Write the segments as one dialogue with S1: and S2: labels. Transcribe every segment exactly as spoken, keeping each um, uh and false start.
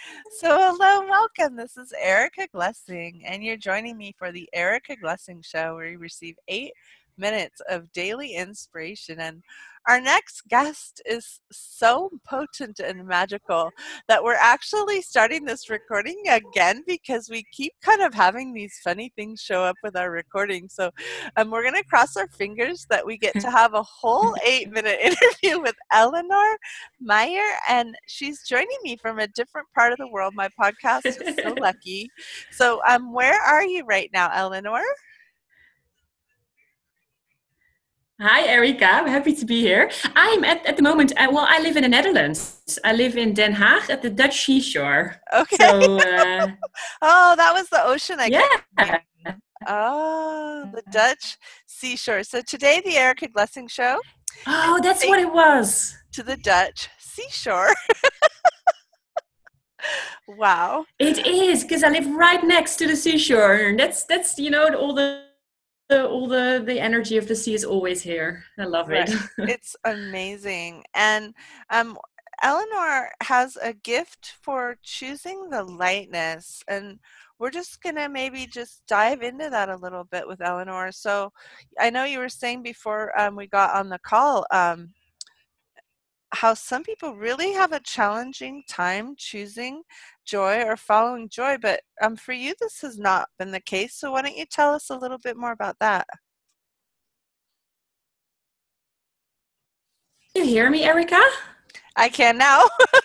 S1: So, hello and welcome. This is Erica Glessing, and you're joining me for the Erica Glessing Show, where you receive eight minutes of daily inspiration. And our next guest is so potent and magical that we're actually starting this recording again because we keep kind of having these funny things show up with our recording. So, um, we're going to cross our fingers that we get to have a whole eight minute interview with Eleanor Meyer, and she's joining me from a different part of the world. My podcast is so lucky. So, um, where are you right now, Eleanor?
S2: Hi, Erica. I'm happy to be here. I'm at, at the moment, uh, well, I live in the Netherlands. I live in Den Haag at the Dutch seashore.
S1: Okay.
S2: So, uh,
S1: Oh, that was the ocean I kept
S2: yeah.
S1: thinking. Oh, the Dutch seashore. So today, the Erica Glessing Show is
S2: Oh, that's what
S1: taken
S2: it was.
S1: to the Dutch seashore. Wow.
S2: It is because I live right next to the seashore. And that's that's you know all the, the all the the energy of the sea is always here. I love
S1: Right.
S2: it.
S1: It's amazing. And um, Eleanor has a gift for choosing the lightness. And we're just going to maybe just dive into that a little bit with Eleanor. So I know you were saying before um, we got on the call um, how some people really have a challenging time choosing joy or following joy. But um, for you, this has not been the case. So why don't you tell us a little bit more about that?
S2: You hear me, Erica?
S1: I can now.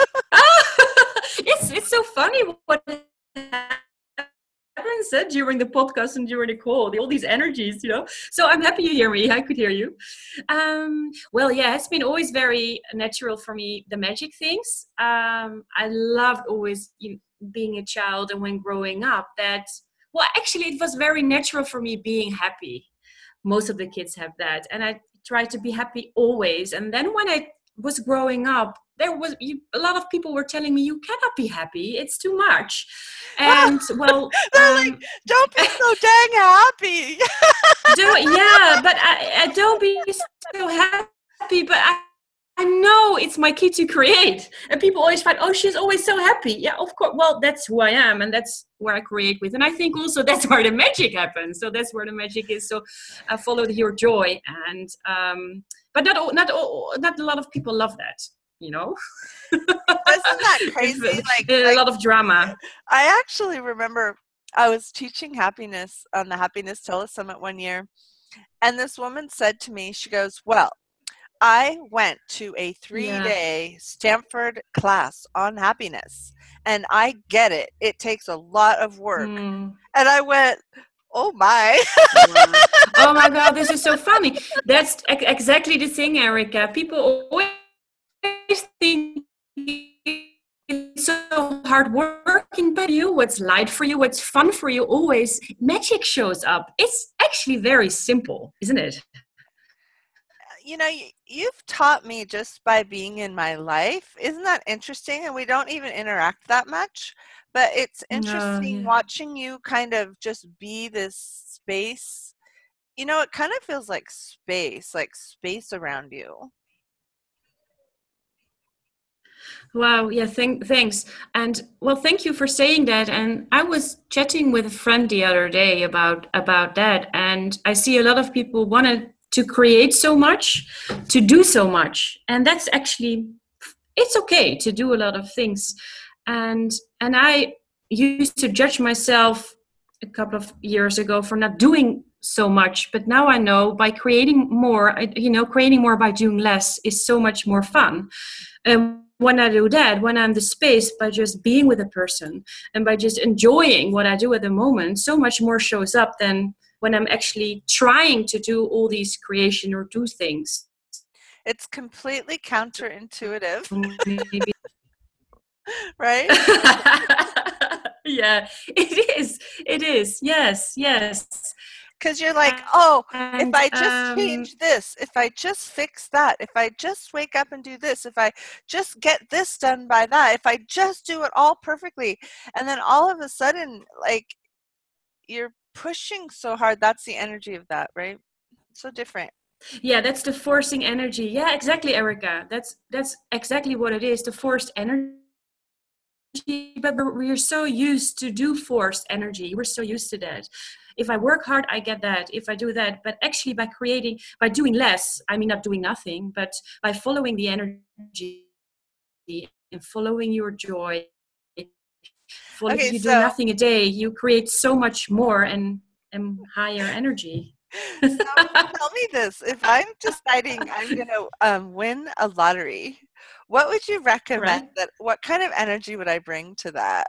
S2: it's it's so funny what happens uh, during the podcast and during the call, the, all these energies, you know. So I'm happy you hear me. I could hear you. Um, well, yeah, it's been always very natural for me, the magic things. Um, I loved always you know, being a child and when growing up that, well, actually, it was very natural for me being happy. Most of the kids have that. And I try to be happy always. And then when I was growing up, there was you, a lot of people were telling me you cannot be happy, it's too much. And well,
S1: They're like,
S2: um
S1: don't be so dang happy.
S2: do yeah but I, I don't be so happy, but I I know it's my key to create. And people always find, oh, she's always so happy. Yeah, of course. Well, that's who I am, and that's where I create with. And I think also that's where the magic happens. So that's where the magic is. So I followed your joy, and um, but not all, not all, not a lot of people love that. You know,
S1: Isn't that crazy?
S2: it's
S1: Like,
S2: a
S1: like
S2: lot of drama.
S1: I actually remember I was teaching happiness on the Happiness Telesummit one year, and this woman said to me, she goes, "Well, I went to a three
S2: Yeah.
S1: day Stanford class on happiness, and I get it. It takes a lot of work."
S2: Mm.
S1: And I went, "Oh my."
S2: Wow. Oh my God, this is so funny. That's ex- exactly the thing, Erica. People always think it's so hard working, but you, what's light for you, what's fun for you, always magic shows up. It's actually very simple, isn't it?
S1: You know, y- you've taught me just by being in my life. Isn't that interesting? And we don't even interact that much, but it's
S2: Oh,
S1: interesting
S2: yeah.
S1: watching you kind of just be this space. You know, it kind of feels like space, like space around you.
S2: Wow. Yeah. Thank, thanks. And well, thank you for saying that. And I was chatting with a friend the other day about about that, and I see a lot of people wanted to create so much, to do so much, and that's actually it's okay to do a lot of things. And and I used to judge myself a couple of years ago for not doing so much, but now I know by creating more, I- you know, creating more by doing less is so much more fun. And when I do that, when I'm the space by just being with a person and by just enjoying what I do at the moment, so much more shows up than when I'm actually trying to do all these creation or do things.
S1: It's completely counterintuitive,
S2: Maybe.
S1: right?
S2: Yeah, it is. It is. Yes, yes.
S1: Because you're like, oh, if
S2: And
S1: I just
S2: um,
S1: change this, if I just fix that, if I just wake up and do this, if I just get this done by that, if I just do it all perfectly, and then all of a sudden, like, you're pushing so hard. That's the energy of that, right? So different.
S2: yeah, that's the forcing energy. Yeah, exactly, Erica. That's that's exactly what it is. The forced energy. but we're so used to do forced energy. We're so used to that. If I work hard, I get that. If I do that, but actually by creating, by doing less, I mean, not doing nothing, but by following the energy and following your joy, follow,
S1: Okay,
S2: if you do
S1: so
S2: nothing a day, you create so much more and, and higher energy.
S1: so tell me this: if I'm deciding I'm going to um, win a lottery, what would you recommend?
S2: Right.
S1: That what kind of energy would I bring to that?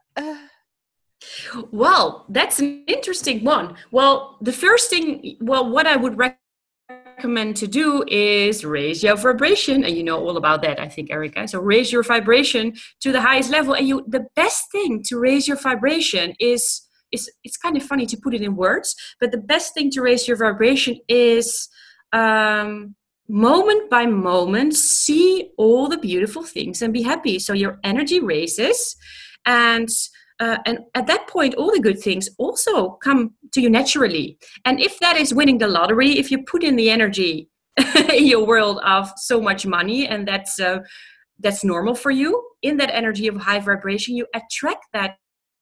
S2: Well, that's an interesting one. Well, the first thing, well, what I would recommend to do is raise your vibration, and you know all about that, I think, Erica. So raise your vibration to the highest level, and you. The best thing to raise your vibration is is it's kind of funny to put it in words, but the best thing to raise your vibration is um, moment by moment see all the beautiful things and be happy. So your energy raises, and. Uh, and at that point, all the good things also come to you naturally. And if that is winning the lottery, if you put in the energy in your world of so much money, and that's uh, that's normal for you, in that energy of high vibration, you attract that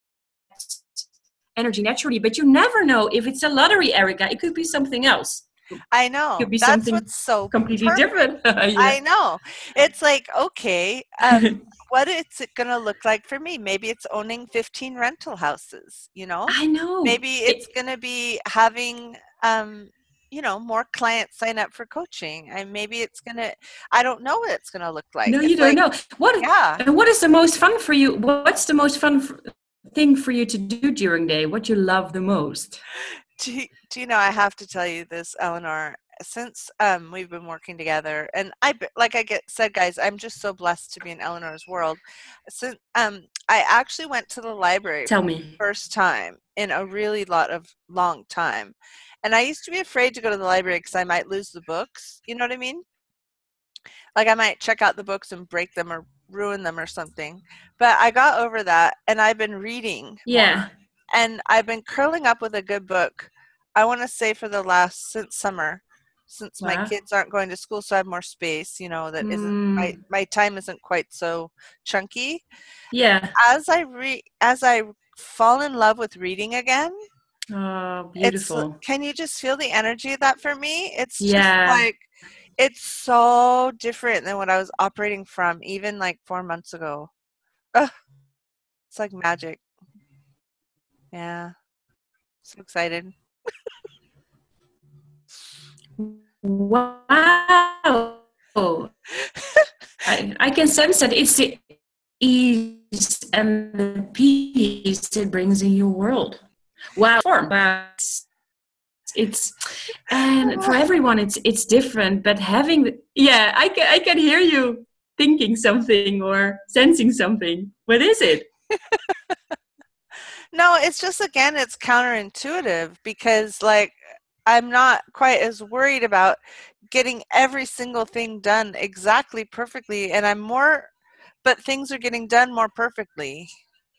S2: energy naturally. But you never know if it's a lottery, Erica. It could be something else.
S1: I
S2: It
S1: know.
S2: could be
S1: That's
S2: something
S1: what's so
S2: completely
S1: perfect.
S2: different. Yeah.
S1: I know. It's like, okay, um, what is it going to look like for me? Maybe it's owning fifteen rental houses, you know?
S2: I know.
S1: Maybe
S2: It,
S1: it's going to be having, um, you know, more clients sign up for coaching. And maybe it's going to, I don't know what it's going to look like.
S2: no, you
S1: It's
S2: don't
S1: like,
S2: know. What,
S1: yeah.
S2: and what is the most fun for you? What's the most fun f- thing for you to do during the day? What you love the most?
S1: Do you, do you know, I have to tell you this, Eleanor, since um, we've been working together, and I, b- like I get said, guys, I'm just so blessed to be in Eleanor's world. Since um, I actually went to the library
S2: Tell
S1: for the
S2: me.
S1: first time in a really lot of long time. And I used to be afraid to go to the library because I might lose the books. You know what I mean? Like I might check out the books and break them or ruin them or something. But I got over that, and I've been reading more.
S2: Yeah.
S1: And I've been curling up with a good book, I want to say for the last, since summer, since my
S2: Wow.
S1: kids aren't going to school, so I have more space, you know, that isn't, my,
S2: Mm,
S1: my time isn't quite so chunky.
S2: yeah.
S1: As I re, as I fall in love with reading again,
S2: Oh,
S1: it's,
S2: beautiful.
S1: can you just feel the energy of that for me? It's just
S2: Yeah.
S1: like, it's so different than what I was operating from even like four months ago. Ugh, it's like magic. Yeah. So excited.
S2: Wow. I, I can sense that it's the ease and the peace it brings in your world. Wow. Form. Wow. It's, it's and for everyone it's it's different, but having the, yeah, I can I can hear you thinking something or sensing something. What is it?
S1: No, it's just, again, it's counterintuitive because, like, I'm not quite as worried about getting every single thing done exactly perfectly, and I'm more, but things are getting done more perfectly.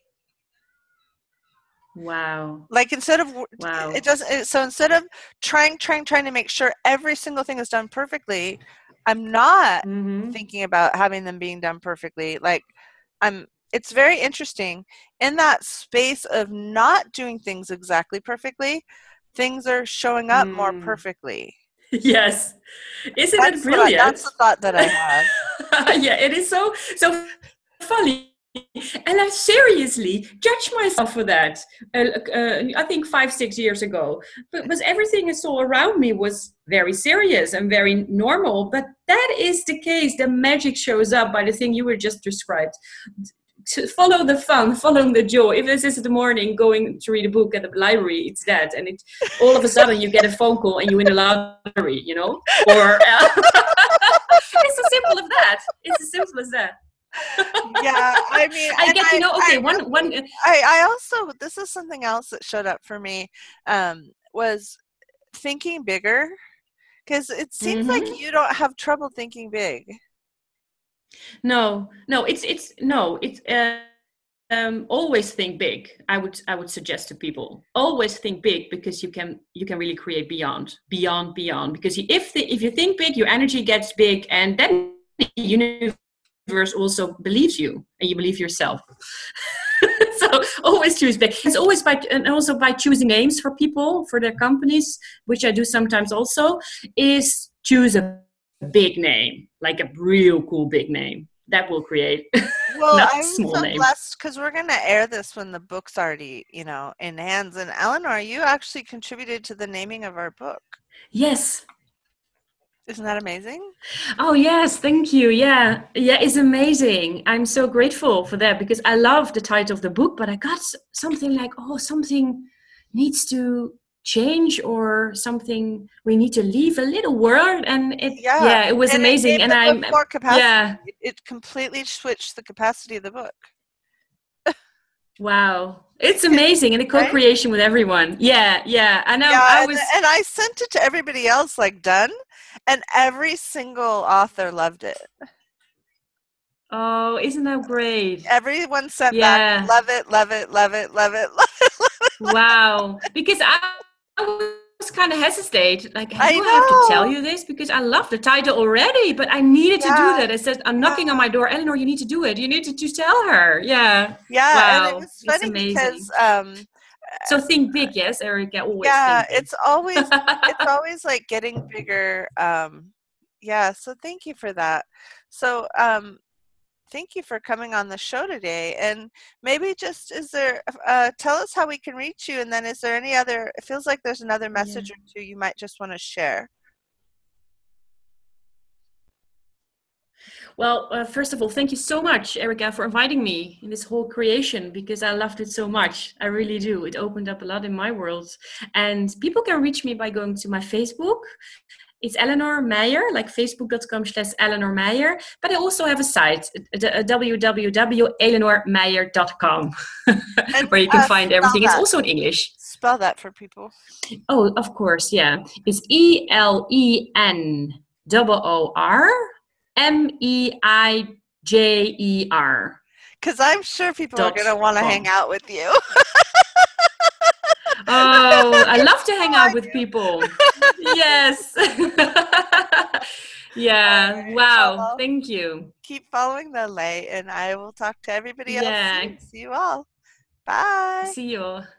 S2: Wow.
S1: Like instead of it
S2: Wow.
S1: doesn't it, so instead of trying, trying, trying to make sure every single thing is done perfectly, I'm not
S2: Mm-hmm.
S1: thinking about having them being done perfectly. Like I'm. It's very interesting in that space of not doing things exactly perfectly. Things are showing up more
S2: Mm.
S1: perfectly.
S2: Yes. Isn't it
S1: That's what I. That's
S2: brilliant?
S1: the thought that I had.
S2: Yeah, it is so so funny. And I seriously judge myself for that. Uh, uh, I think five, six years ago, but because everything I saw around me was very serious and very normal. But that is the case. The magic shows up by the thing you were just described. To follow the fun, following the joy. If this is the morning going to read a book at the library, it's that, and it all of a sudden you get a phone call and you win a lottery, you know, or uh, it's as simple as that. It's as simple as that.
S1: Yeah, I mean,
S2: I
S1: and
S2: get, you
S1: I,
S2: know,
S1: I
S2: okay, one,
S1: really,
S2: one, uh,
S1: I, I also, this is something else that showed up for me, um, was thinking bigger, because it seems like
S2: mm-hmm.
S1: you don't have trouble thinking big.
S2: No, no, it's, it's, no, it's, uh, um, always think big. I would, I would suggest to people, always think big because you can, you can really create beyond, beyond, beyond. Because you, if the, if you think big, your energy gets big, and then the universe universe also believes you and you believe yourself. So always choose big. It's always by, and also by choosing names for people, for their companies, which I do sometimes also, is choose a big name, like a real cool big name that will create.
S1: Well,
S2: Not
S1: I'm
S2: small
S1: so
S2: name.
S1: blessed because we're going to air this when the book's already, you know, in hands. And Eleanor, you actually contributed to the naming of our book.
S2: Yes.
S1: Isn't that amazing?
S2: Oh, yes. Thank you. Yeah. Yeah. It's amazing. I'm so grateful for that because I love the title of the book, but I got something like, oh, something needs to change or something. We need to leave a little word. And it,
S1: Yeah.
S2: yeah, it was
S1: and
S2: amazing.
S1: It gave
S2: and
S1: the
S2: I'm,
S1: book more capacity.
S2: yeah.
S1: It completely switched the capacity of the book.
S2: Wow. It's amazing. And the co-creation right? with everyone. Yeah. Yeah. And I,
S1: yeah,
S2: I
S1: and,
S2: was,
S1: and I sent it to everybody else, like done. And every single author loved it.
S2: Oh, isn't that great?
S1: Everyone sent
S2: yeah.
S1: back, love it, love it, love it, love it, love it, love it.
S2: Wow. Because I, I was kind of hesitate, like,
S1: I
S2: do I,
S1: know.
S2: I have to tell you this? Because I love the title already, but I needed
S1: yeah.
S2: to do that. I said, I'm knocking yeah. on my door. Eleanor, you need to do it. You need to, to tell her. Yeah.
S1: Yeah.
S2: Wow.
S1: And it was funny because, um,
S2: so think big, yes, Erica. Always
S1: yeah,
S2: think big.
S1: it's always it's always like getting bigger. Um, yeah, so thank you for that. So um, thank you for coming on the show today. And maybe just is there uh, tell us how we can reach you, and then is there any other? It feels like there's another message yeah. or two you might just want to share.
S2: Well, uh, first of all, thank you so much, Erica, for inviting me in this whole creation because I loved it so much. I really do. It opened up a lot in my world. And people can reach me by going to my Facebook. It's Eleanor Meijer, like facebook.com slash Eleanor Meijer. But I also have a site, w w w dot eleanor meijer dot com, where you can uh, find everything.
S1: That.
S2: It's also in English.
S1: Spell that for people.
S2: Oh, of course, yeah. It's E L E N O O R M E I J E R.
S1: Because I'm sure people are going to want to hang out with you.
S2: Oh, I love to hang out with people. Yes. Yeah. Right. Wow. Well, thank you.
S1: Keep following the lay, and I will talk to everybody yeah. else soon. See you all. Bye.
S2: See you all.